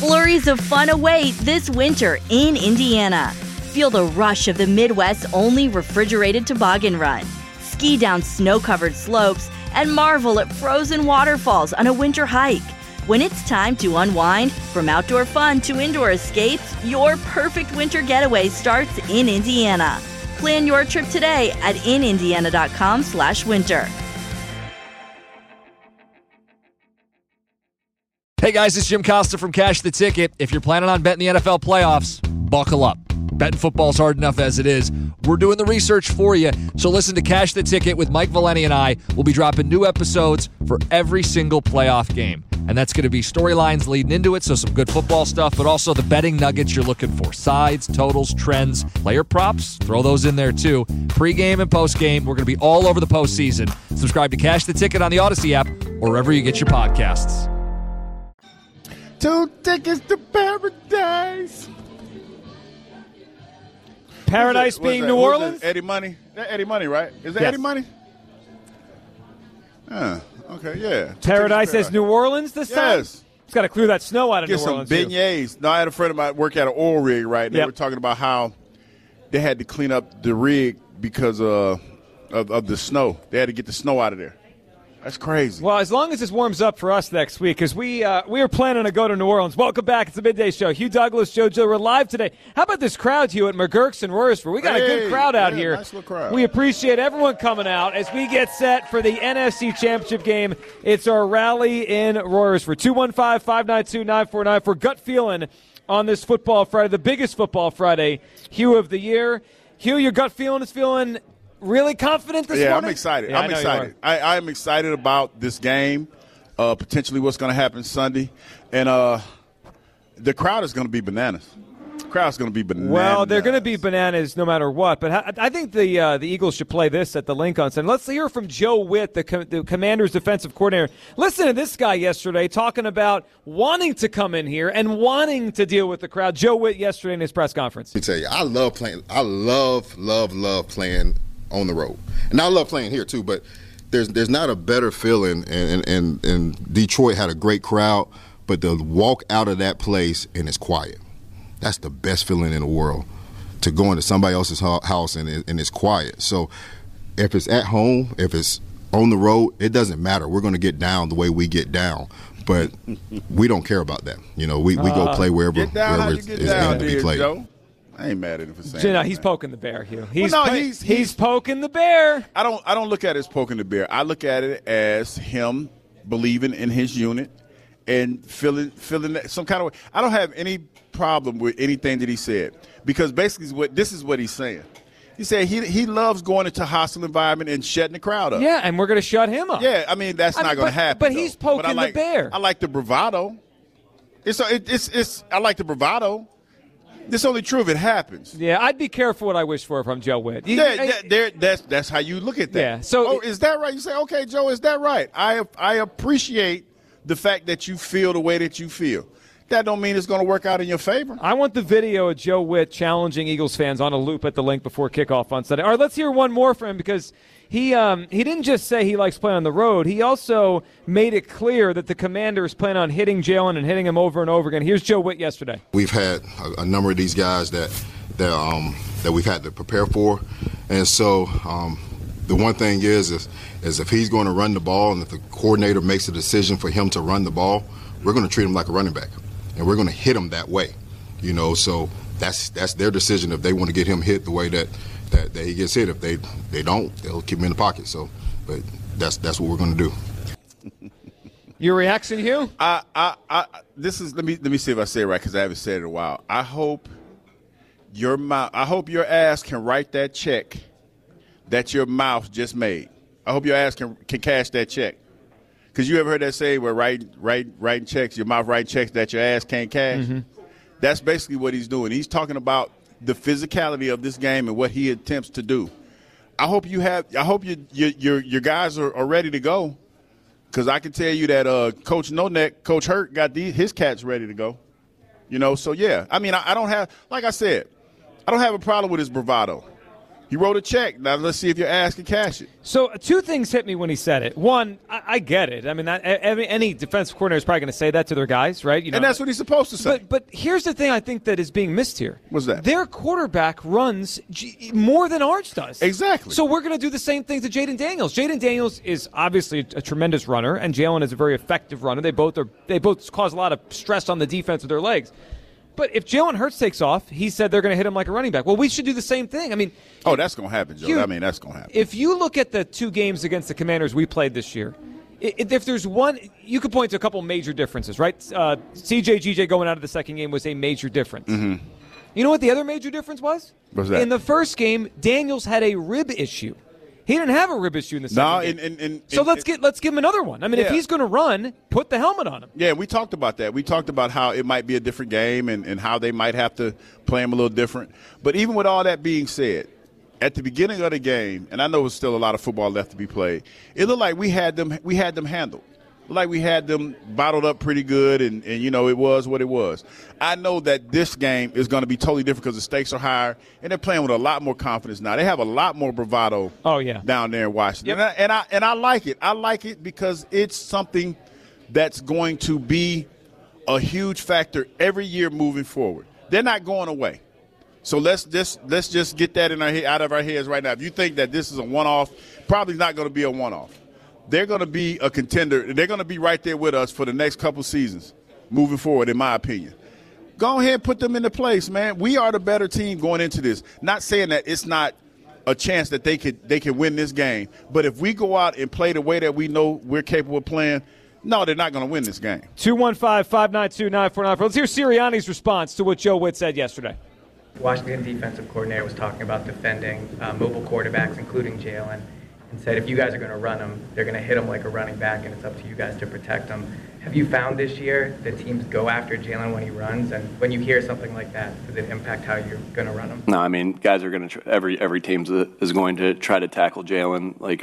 Flurries of fun await this winter in Indiana. Feel the rush of the Midwest's only refrigerated toboggan run. Ski down snow-covered slopes and marvel at frozen waterfalls on a winter hike. When it's time to unwind, from outdoor fun to indoor escapes, your perfect winter getaway starts in Indiana. Plan your trip today at inindiana.com/winter. Hey guys, it's Jim Costa from Cash the Ticket. If you're planning on betting the NFL playoffs, buckle up. Betting football's hard enough as it is. We're doing the research for you. So listen to Cash the Ticket with Mike Valeni and I. We'll be dropping new episodes for every single playoff game. And that's going to be storylines leading into it, so some good football stuff, but also the betting nuggets you're looking for. Sides, totals, trends, player props, throw those in there too. Pre-game and post-game, we're going to be all over the postseason. Subscribe to Cash the Ticket on the Odyssey app or wherever you get your podcasts. 2 tickets to paradise. Paradise being New Orleans? Eddie Money? Eddie Money, right? Is that Eddie Money? Okay, yeah. Paradise as New Orleans this time? Yes. It's got to clear that snow out of Get New Orleans. Get some beignets. No, I had a friend of mine work at an oil rig, right? And they were talking about how they had to clean up the rig because of the snow. They had to get the snow out of there. That's crazy. Well, as long as this warms up for us next week, because we are planning to go to New Orleans. Welcome back. It's the Midday Show. Hugh Douglas, Joe Gill. We're live today. How about this crowd, Hugh, at McGurk's and Royersford? We got a good crowd out here. Nice little crowd. We appreciate everyone coming out as we get set for the NFC Championship game. It's our rally in Royersford. 215-592-9494. Gut feeling on this football Friday, the biggest football Friday, Hugh, of the year. Hugh, your gut feeling is feeling really confident this morning? Yeah, I'm excited. Yeah, I'm excited. I am excited about this game, potentially what's going to happen Sunday. And the crowd is going to be bananas. The crowd's going to be bananas. Well, they're going to be bananas no matter what. But I think the Eagles should play this at the Lincoln Center. Let's hear from Joe Witt, the Commanders' defensive coordinator. Listen to this guy yesterday talking about wanting to come in here and wanting to deal with the crowd. Joe Witt yesterday in his press conference. Let me tell you, I love playing. I love playing on the road. And I love playing here too, but there's not a better feeling, and Detroit had a great crowd, but to walk out of that place and it's quiet. That's the best feeling in the world, to go into somebody else's house and it's quiet. So if it's at home, if it's on the road, it doesn't matter. We're going to get down the way we get down. But we don't care about that. You know, we go play wherever it's going to be played. Joe? I ain't mad at him for saying that. He's poking the bear, Hugh. He's poking the bear. I don't look at it as poking the bear. I look at it as him believing in his unit and feeling that some kind of way. I don't have any problem with anything that he said, because basically this is what he's saying. He said he loves going into a hostile environment and shutting the crowd up. Yeah, and we're going to shut him up. Yeah, I mean that's not going to happen. But he's poking the bear. I like the bravado. I like the bravado. It's only true if it happens. Yeah, I'd be careful what I wish for from Joe Witt. That's how you look at that. Yeah. So is that right? You say, okay, Joe, is that right? I appreciate the fact that you feel the way that you feel. That don't mean it's going to work out in your favor. I want the video of Joe Witt challenging Eagles fans on a loop at the link before kickoff on Sunday. All right, let's hear one more from him, because he didn't just say he likes playing on the road. He also made it clear that the Commanders plan on hitting Jalen and hitting him over and over again. Here's Joe Witt yesterday. We've had a number of these guys that we've had to prepare for, and so the one thing is if he's going to run the ball and if the coordinator makes a decision for him to run the ball, we're going to treat him like a running back, and we're going to hit him that way. You know, so that's their decision if they want to get him hit the way that he gets hit. If they don't, they'll keep him in the pocket. So, but that's what we're going to do. Your reaction, Hugh? This is let me see if I say it right, because I haven't said it in a while. I hope your ass can write that check that your mouth just made. I hope your ass can cash that check. Because you ever heard that saying where writing checks, your mouth writing checks that your ass can't cash? Mm-hmm. That's basically what he's doing. He's talking about the physicality of this game and what he attempts to do. I hope your guys are ready to go, because I can tell you that Coach No Neck, Coach Hurt, got his cats ready to go. You know, so yeah. I mean, I don't have, like I said, I don't have a problem with his bravado. He wrote a check. Now let's see if your ass can cash it. So two things hit me when he said it. One, I get it. I mean, any defensive coordinator is probably going to say that to their guys, right? And that's what he's supposed to say. But here's the thing I think that is being missed here. What's that? Their quarterback runs more than ours does. Exactly. So we're going to do the same thing to Jaden Daniels. Jaden Daniels is obviously a tremendous runner, and Jalen is a very effective runner. They both cause a lot of stress on the defense with their legs. But if Jalen Hurts takes off, he said they're going to hit him like a running back. Well, we should do the same thing. I mean, that's going to happen, Joe. That's going to happen. If you look at the 2 games against the Commanders we played this year, if there's one, you could point to a couple major differences, right? CJ going out of the second game was a major difference. Mm-hmm. You know what the other major difference was? What's that? In the first game, Daniels had a rib issue. He didn't have a rib issue in the second game. So let's give him another one. I mean, if he's going to run, put the helmet on him. Yeah, we talked about that. We talked about how it might be a different game and how they might have to play him a little different. But even with all that being said, at the beginning of the game, and I know there's still a lot of football left to be played, it looked like we had them handled. Like we had them bottled up pretty good, and it was what it was. I know that this game is going to be totally different because the stakes are higher, and they're playing with a lot more confidence now. They have a lot more bravado down there in Washington. Yep. And I like it. I like it because it's something that's going to be a huge factor every year moving forward. They're not going away. So let's just get that out of our heads right now. If you think that this is a one-off, probably not going to be a one-off. They're going to be a contender. They're going to be right there with us for the next couple seasons moving forward, in my opinion. Go ahead and put them into place, man. We are the better team going into this. Not saying that it's not a chance that they could win this game, but if we go out and play the way that we know we're capable of playing, no, they're not going to win this game. 215-592-9494. Let's hear Sirianni's response to what Joe Witt said yesterday. Washington defensive coordinator was talking about defending mobile quarterbacks, including Jalen, and said if you guys are going to run them, they're going to hit them like a running back, and it's up to you guys to protect them. Have you found this year that teams go after Jalen when he runs, and when you hear something like that, does it impact how you're going to run him? No, I mean, guys are going to every team is going to try to tackle Jalen like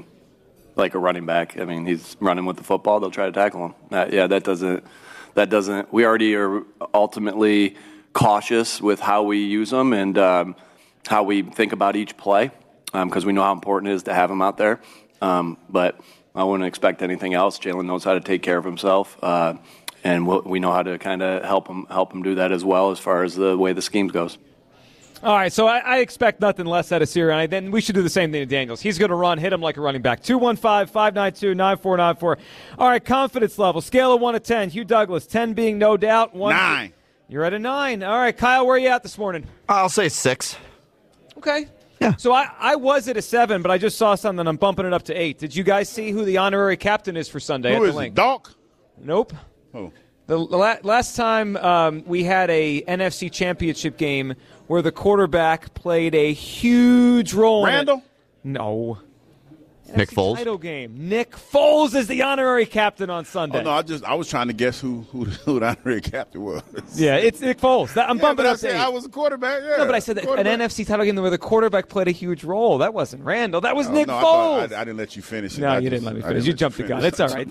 a running back. I mean, he's running with the football; they'll try to tackle him. That doesn't. We already are ultimately cautious with how we use them and how we think about each play. Because we know how important it is to have him out there. But I wouldn't expect anything else. Jalen knows how to take care of himself, and we know how to kind of help him do that as well as far as the way the scheme goes. All right, so I expect nothing less out of Sirianni. Then we should do the same thing to Daniels. He's going to run, hit him like a running back. 215-592-9494. All right, confidence level, scale of 1 to 10. Hugh Douglas, 10 being no doubt. 9. You're at a 9. All right, Kyle, where are you at this morning? I'll say 6. Okay. Yeah. So I was at a 7, but I just saw something. I'm bumping it up to 8. Did you guys see who the honorary captain is for Sunday? Who at the is link? it? Doc? Nope. Oh. The last time we had a NFC Championship game where the quarterback played a huge role. Randall? No. Nick Foles? Title game. Nick Foles is the honorary captain on Sunday. Oh, no, I was trying to guess who the honorary captain was. Yeah, it's Nick Foles. I'm bumping up to 8. I was a quarterback, yeah. No, but I said that an NFC title game where the quarterback played a huge role. That wasn't Randall. That was Nick Foles. I didn't let you finish it. No, you didn't let me finish. You jumped the gun. It's all right.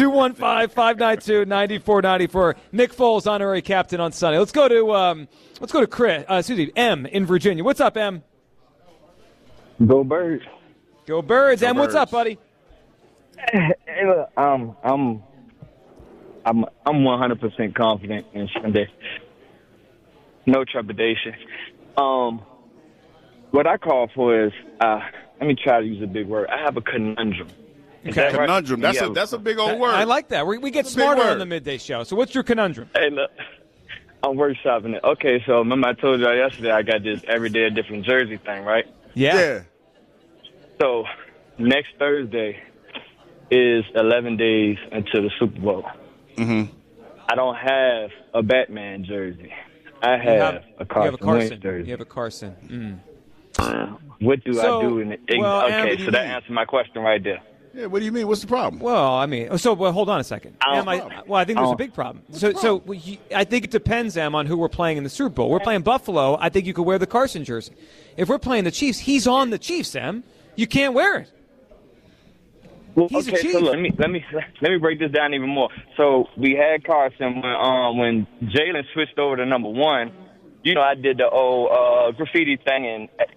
215-592-9494. Nick Foles, honorary captain on Sunday. Let's go to M in Virginia. What's up, M? Go Birds. Go Birds. M, what's up, buddy? Hey, look, I'm 100% confident in Sunday. No trepidation. What I call for is, let me try to use a big word. I have a conundrum. Okay. Conundrum. That's a big old word. I like that. We get smarter on the midday show. So what's your conundrum? Hey, look, I'm workshopping it. Okay, so remember I told you yesterday I got this everyday a different jersey thing, right? Yeah. So next Thursday is 11 days until the Super Bowl. Mm-hmm. I don't have a Batman jersey. I have a Carson Wentz jersey. You have a Carson. What do I do? Okay, so that answers my question right there. Yeah, what do you mean? What's the problem? Well, I mean, hold on a second. I think there's a big problem. I think it depends, Em, on who we're playing in the Super Bowl. We're playing Buffalo. I think you could wear the Carson jersey. If we're playing the Chiefs, he's on the Chiefs, Em. You can't wear it. Well, he's a okay, Chief. so let me break this down even more. So we had Carson when Jalen switched over to number 1. You know, I did the old graffiti thing, and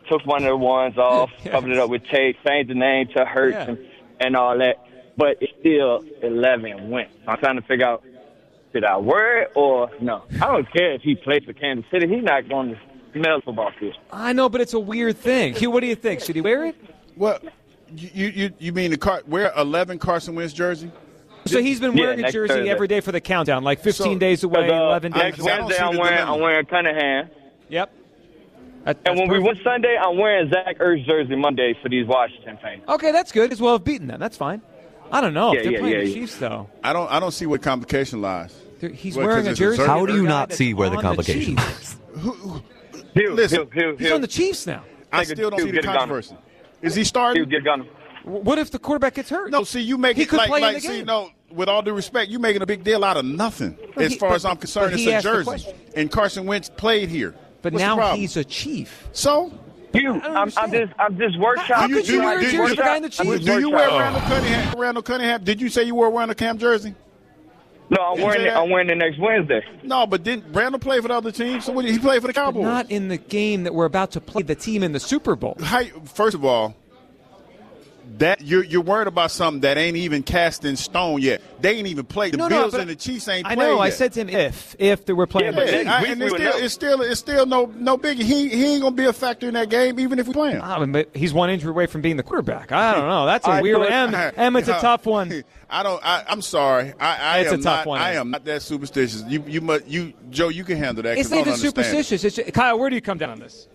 took one of the ones off, covered it up with tape, changed the name to Hurts and all that. But it's still 11 wins. I'm trying to figure out, should I wear it or no? I don't care if he plays for Kansas City. He's not going to smell football field. I know, but it's a weird thing. Hugh, what do you think? Should he wear it? Well, you mean wear 11 Carson Wentz jersey? So he's been wearing a jersey Thursday. every day for the countdown, like 15 days away, 11 days Next away. Wednesday, I'm wearing Cunningham. Yep. And when we win Sunday, I'm wearing Zach Ertz jersey Monday for these Washington fans. Okay, that's good. As well have beaten them. That's fine. I don't know. If they're playing the Chiefs, though. I don't see what complication lies. He's wearing a jersey. How do you not see where the complication lies? Listen, He's on the Chiefs now. I still don't see the controversy. Is he starting? What if the quarterback gets hurt? No, see, you make he it could like, play in like the see, game. no, with all due respect, you're making a big deal out of nothing. As far as I'm concerned, but it's he a asked the jersey. question. And Carson Wentz played here. But What's the now problem? he's a Chief. So? I'm just workshopping. How could you wear a jersey for a guy in the Chiefs? Do you wear Randall Cunningham? Did you say you wore a Randall Cunningham jersey? No, I'm wearing it next Wednesday. No, but didn't Randall play for the other team? So he played for the Cowboys. But not in the game that we're about to play, the team in the Super Bowl. First of all, that you're worried about something that ain't even cast in stone yet. They ain't even played. The Bills and the Chiefs ain't played. I know. Yet. I said to him if they were playing. And it's still no biggie. He ain't gonna be a factor in that game, even if we play him. But he's one injury away from being the quarterback. I don't know. That's a weird. Emmett's a tough one. I'm sorry. It's a tough one. I am not that superstitious. Joe, you can handle that. It's not even superstitious. Kyle, where do you come down on this?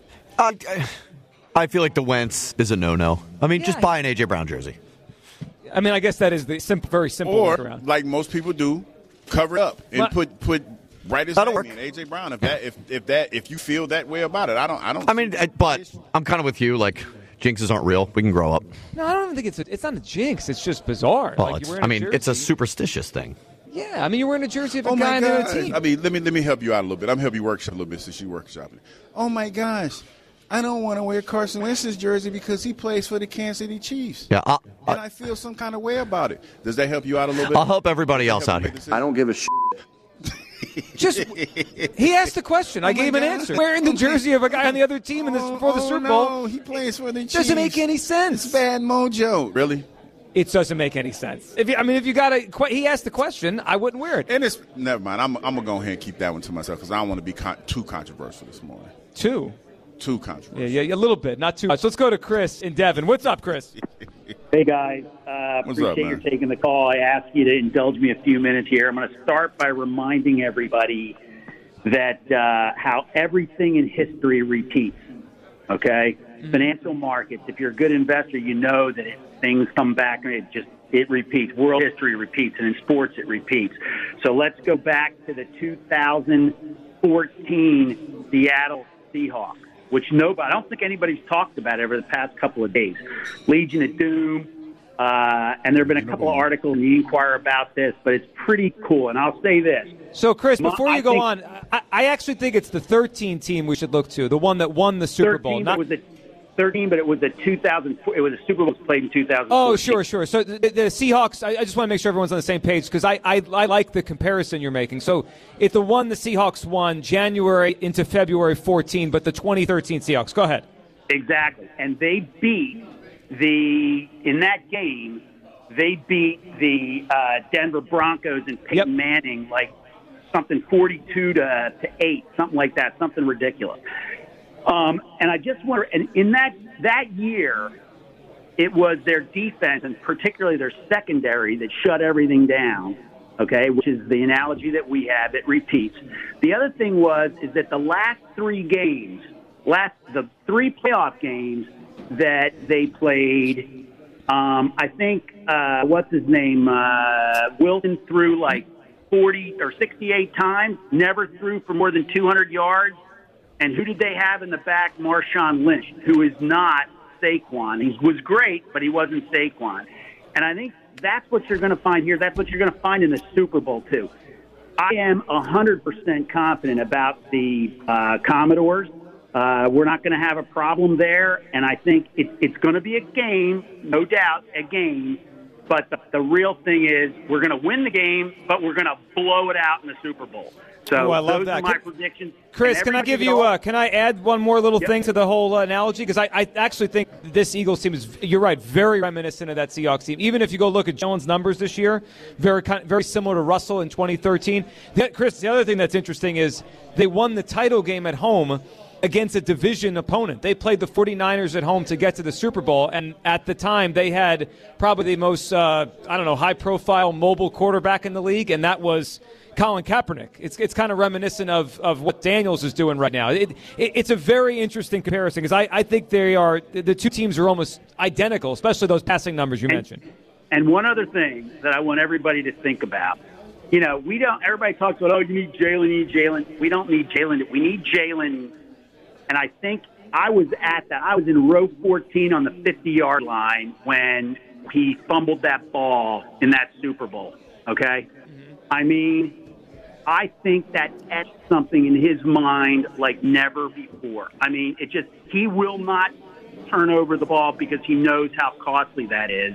I feel like the Wentz is a no-no. I mean, just buy an A.J. Brown jersey. I mean, I guess that is the very simple or, workaround. Like most people do, cover it up and put right his name in A.J. Brown. If you feel that way about it, I don't. I mean, but I'm kind of with you. Like, jinxes aren't real. We can grow up. No, I don't even think it's not a jinx. It's just bizarre. Well, it's a superstitious thing. Yeah, I mean, you're wearing a jersey of a guy on the other team. I mean, let me help you out a little bit. I'm help you workshop a little bit since you workshopping. Oh my gosh. I don't want to wear Carson Wentz's jersey because he plays for the Kansas City Chiefs. Yeah, and I feel some kind of way about it. Does that help you out a little bit? I'll help everybody else out here. I don't give a shit. He asked the question. I gave him an answer. Wearing the jersey of a guy on the other team before the Super Bowl. No, he plays for the Chiefs. Doesn't make any sense. It's bad mojo. Really? It doesn't make any sense. If you got he asked the question, I wouldn't wear it. And it's never mind. I'm gonna go ahead and keep that one to myself because I don't want to be too controversial this morning. Too controversial. Yeah, a little bit, not too much. Let's go to Chris in Devon. What's up, Chris? Hey, guys. Appreciate you taking the call. I ask you to indulge me a few minutes here. I'm going to start by reminding everybody that how everything in history repeats, okay? Mm-hmm. Financial markets, if you're a good investor, you know that things come back and it repeats. World history repeats, and in sports it repeats. So let's go back to the 2014 Seattle Seahawks, which I don't think anybody's talked about over the past couple of days. Legion of Doom, and there have been a couple of articles in the Inquirer about this, but it's pretty cool. And I'll say this. So, Chris, before you go on, I actually think it's the 13 team we should look to, the one that won the Super Bowl. It was the 13, but it was the 2004. It was a Super Bowl played in 2004. Oh, sure. So the Seahawks. I just want to make sure everyone's on the same page because I like the comparison you're making. So it's the one the Seahawks won January into February 14, but the 2013 Seahawks. Go ahead. Exactly, and they beat in that game. They beat the Denver Broncos and Peyton Manning like something 42 to 8, something like that, something ridiculous. And I just wonder, and in that year, it was their defense and particularly their secondary that shut everything down, okay, which is the analogy that we have. It repeats. The other thing is that the last three games, the three playoff games that they played, I think, what's his name, Wilson threw like 40 or 68 times, never threw for more than 200 yards. And who did they have in the back? Marshawn Lynch, who is not Saquon. He was great, but he wasn't Saquon. And I think that's what you're going to find here. That's what you're going to find in the Super Bowl, too. I am 100% confident about the Commodores. We're not going to have a problem there. And I think it's going to be a game, no doubt, a game. But the real thing is we're going to win the game, but we're going to blow it out in the Super Bowl. So I love those that. are my predictions. Chris, can I give you? Can I add one more little thing to the whole analogy? Because I actually think this Eagles team is, you're right, very reminiscent of that Seahawks team. Even if you go look at Jones' numbers this year, very similar to Russell in 2013. Chris, the other thing that's interesting is they won the title game at home against a division opponent. They played the 49ers at home to get to the Super Bowl, and at the time they had probably the most, high-profile mobile quarterback in the league, and that was Colin Kaepernick. It's kind of reminiscent of what Daniels is doing right now. It's a very interesting comparison because I think the two teams are almost identical, especially those passing numbers you mentioned. And one other thing that I want everybody to think about. Everybody talks about, you need Jalen. We don't need Jalen. We need Jalen. And I think I was in row 14 on the 50-yard line when he fumbled that ball in that Super Bowl, okay? Mm-hmm. I mean, I think that etched something in his mind like never before. I mean, he will not turn over the ball because he knows how costly that is.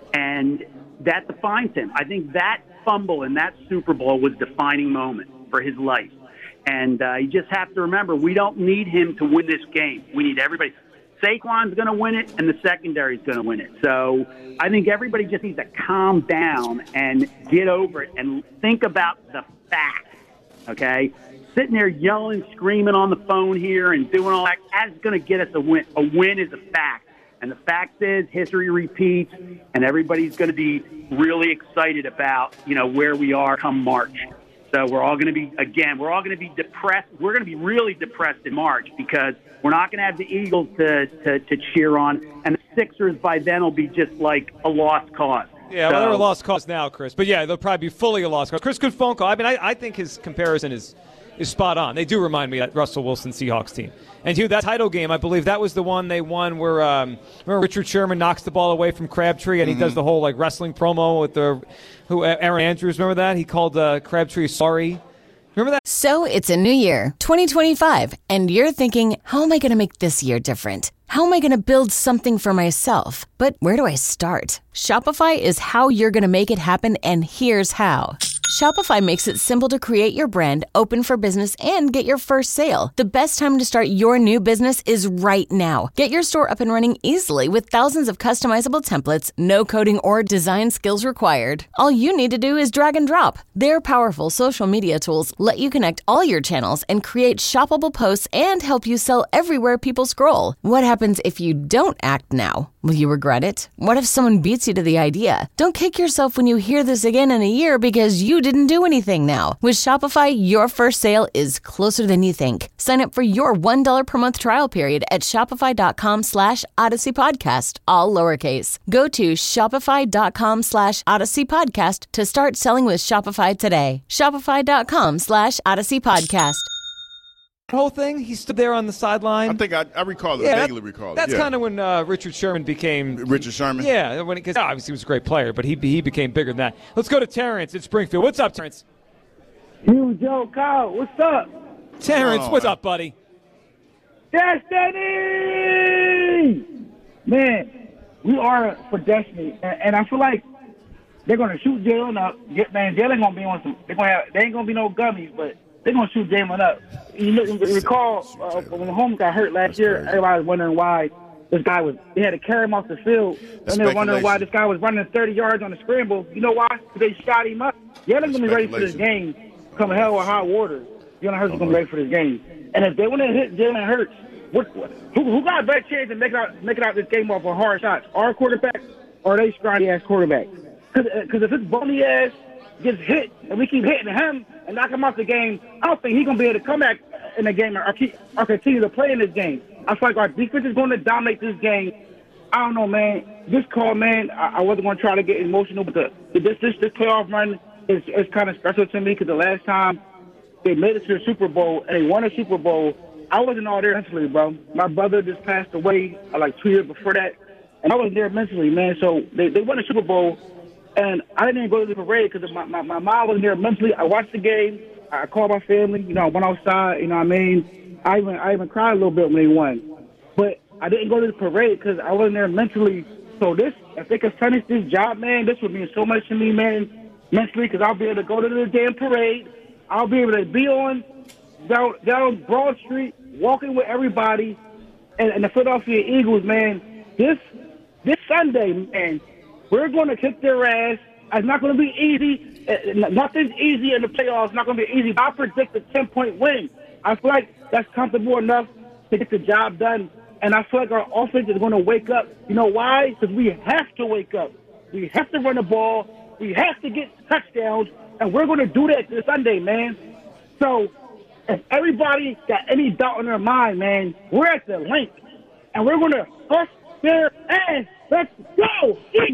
And that defines him. I think that fumble in that Super Bowl was a defining moment for his life. And you just have to remember, we don't need him to win this game. We need everybody. Saquon's going to win it, and the secondary is going to win it. So I think everybody just needs to calm down and get over it and think about the facts, okay? Sitting there yelling, screaming on the phone here and doing all that, that's going to get us a win. A win is a fact. And the fact is, history repeats, and everybody's going to be really excited about, where we are come March. So we're all going to be depressed. We're going to be really depressed in March because we're not going to have the Eagles to cheer on, and the Sixers by then will be just like a lost cause. Yeah, well, they're a lost cause now, Chris. But, yeah, they'll probably be fully a lost cause. Chris, good phone call. I mean, I think his comparison is spot on. They do remind me of that Russell Wilson Seahawks team. And, Hugh, that title game, I believe that was the one they won where remember Richard Sherman knocks the ball away from Crabtree, and he does the whole, wrestling promo with Aaron Andrews. Remember that? He called Crabtree sorry. Remember that? So it's a new year, 2025, and you're thinking, how am I going to make this year different? How am I going to build something for myself? But where do I start? Shopify is how you're going to make it happen, and here's how. Shopify makes it simple to create your brand, open for business, and get your first sale. The best time to start your new business is right now. Get your store up and running easily with thousands of customizable templates, no coding or design skills required. All you need to do is drag and drop. Their powerful social media tools let you connect all your channels and create shoppable posts and help you sell everywhere people scroll. What happens if you don't act now? Will you regret it? What if someone beats you to the idea? Don't kick yourself when you hear this again in a year because you didn't do anything now. With Shopify, your first sale is closer than you think. Sign up for your $1 per month trial period at shopify.com/Odyssey Podcast, all lowercase. Go to shopify.com/Odyssey Podcast to start selling with Shopify today. Shopify.com/Odyssey Podcast. Whole thing, he stood there on the sideline. I think I recall it. Vaguely recall it. That's kind of when Richard Sherman became Richard Sherman. Yeah, because obviously he was a great player, but he became bigger than that. Let's go to Terrence in Springfield. What's up, Terrence? You, Joe, Kyle. What's up, Terrence? What's up, buddy? Destiny. Man, we are for destiny, and I feel like they're gonna shoot Jalen up. Jalen gonna be on some. They ain't gonna be no gummies, but they're going to shoot Jalen up. You recall when Mahomes got hurt last year, everybody was wondering why this guy they had to carry him off the field. And they were wondering why this guy was running 30 yards on the scramble. You know why? Because they shot him up. Jalen's going to be ready for this game come hell or high water. Jalen Hurts is going to be ready for this game. And if they want to hit Jalen Hurts, who got a better chance to make it out this game off of hard shots? Our quarterback or they scrawny-ass quarterback? Because if it's bony-ass gets hit and we keep hitting him and knock him off the game, I don't think he's going to be able to come back in the game or continue to play in this game. I feel like our defense is going to dominate this game. I don't know, man. This call, man, I wasn't going to try to get emotional, but this playoff run is kind of special to me because the last time they made it to the Super Bowl and they won a Super Bowl, I wasn't all there mentally, bro. My brother just passed away like 2 years before that, and I wasn't there mentally, man. So they won a Super Bowl. And I didn't even go to the parade because my mom wasn't there mentally. I watched the game. I called my family. I went outside. You know what I mean? I even cried a little bit when they won. But I didn't go to the parade because I wasn't there mentally. So this if they could finish this job, man, this would mean so much to me, man, mentally, because I'll be able to go to the damn parade. I'll be able to be on down Broad Street, walking with everybody. And the Philadelphia Eagles, man, this Sunday, man, we're going to kick their ass. It's not going to be easy. Nothing's easy in the playoffs. It's not going to be easy. I predict a 10-point win. I feel like that's comfortable enough to get the job done. And I feel like our offense is going to wake up. You know why? Because we have to wake up. We have to run the ball. We have to get touchdowns. And we're going to do that this Sunday, man. So if everybody got any doubt in their mind, man, we're at the link. And we're going to bust their ass. Let's go.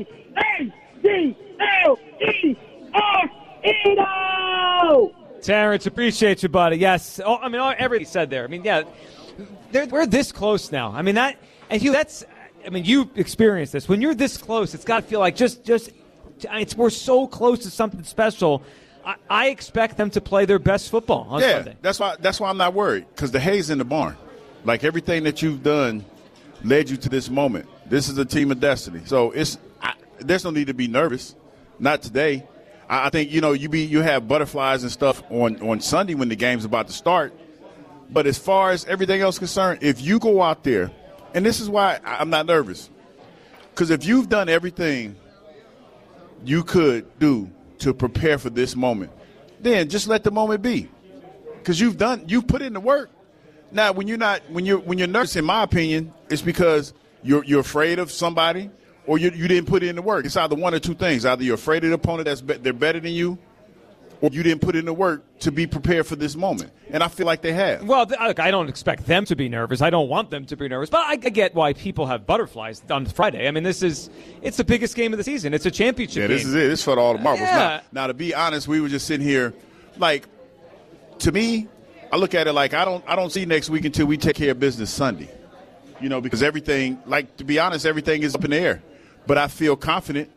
E-A-G-L-E-R-E-O! Terrence, appreciate you, buddy. Yes. Oh, I mean, everything said there. I mean, yeah, we're this close now. I mean, that, and Hugh, that's, I mean, you experienced this. When you're this close, it's got to feel like we're so close to something special. I expect them to play their best football on Sunday. That's why I'm not worried, because the hay's in the barn. Like, everything that you've done led you to this moment. This is a team of destiny. So there's no need to be nervous. Not today. I think, you have butterflies and stuff on Sunday when the game's about to start. But as far as everything else concerned, if you go out there, and this is why I'm not nervous, because if you've done everything you could do to prepare for this moment, then just let the moment be, because you've put in the work. Now, when you're nervous, in my opinion, it's because you're afraid of somebody, or you didn't put in the work. It's either one or two things: either you're afraid of the opponent they're better than you, or you didn't put in the work to be prepared for this moment. And I feel like they have. Well, look, I don't expect them to be nervous. I don't want them to be nervous. But I get why people have butterflies on Friday. I mean, it's the biggest game of the season. It's a championship game. Yeah, this is it. It's for all the marbles. Yeah. Now, to be honest, we were just sitting here, like, to me, I look at it like I don't see next week until we take care of business Sunday. Because everything, like, to be honest, everything is up in the air. But I feel confident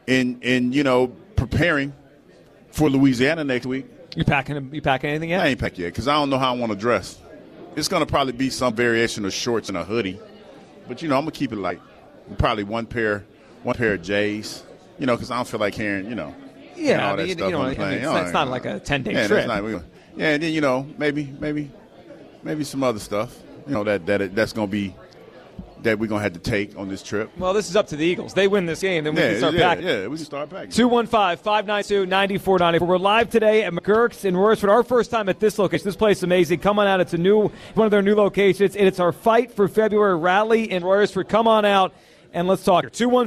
in preparing for Louisiana next week. You packing anything yet? I ain't packed yet, because I don't know how I want to dress. It's going to probably be some variation of shorts and a hoodie. But, I'm going to keep it light. Probably one pair of J's, because I don't feel like hearing, all that stuff on the plane. It's not like a 10-day trip. And then, maybe some other stuff, that's going to be that we're going to have to take on this trip. Well, this is up to the Eagles. They win this game, then we can start packing. Yeah, we can start packing. 215-592-9494. We're live today at McGurk's in Royersford. Our first time at this location. This place is amazing. Come on out. It's one of their new locations, and it's our Fight for February rally in Royersford. Come on out, and let's talk.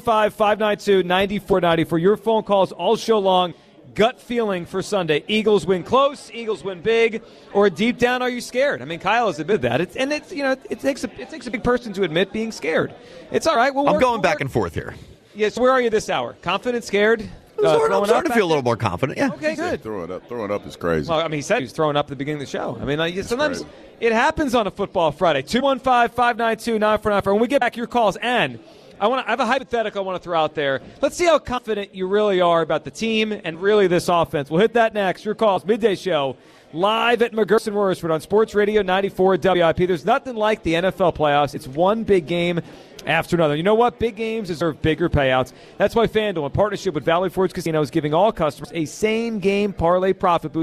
215-592-9494. Your phone calls all show long. Gut feeling for Sunday. Eagles win close, Eagles win big, or deep down, are you scared? I mean, Kyle has admitted that. It takes a big person to admit being scared. It's all right. I'm going back and forth here. Yes, where are you this hour? Confident, scared? I'm starting to feel a little more confident, yeah. Okay, good. Throwing up is crazy. Well, I mean, he said he was throwing up at the beginning of the show. I mean, sometimes it happens on a football Friday. 215-592-9494. When we get back, your calls, and I have a hypothetical I want to throw out there. Let's see how confident you really are about the team and really this offense. We'll hit that next. Your calls, midday show, live at McGurk's in Royersford on Sports Radio 94 WIP. There's nothing like the NFL playoffs. It's one big game after another. You know what? Big games deserve bigger payouts. That's why FanDuel, in partnership with Valley Forge Casino, is giving all customers a same-game parlay profit boost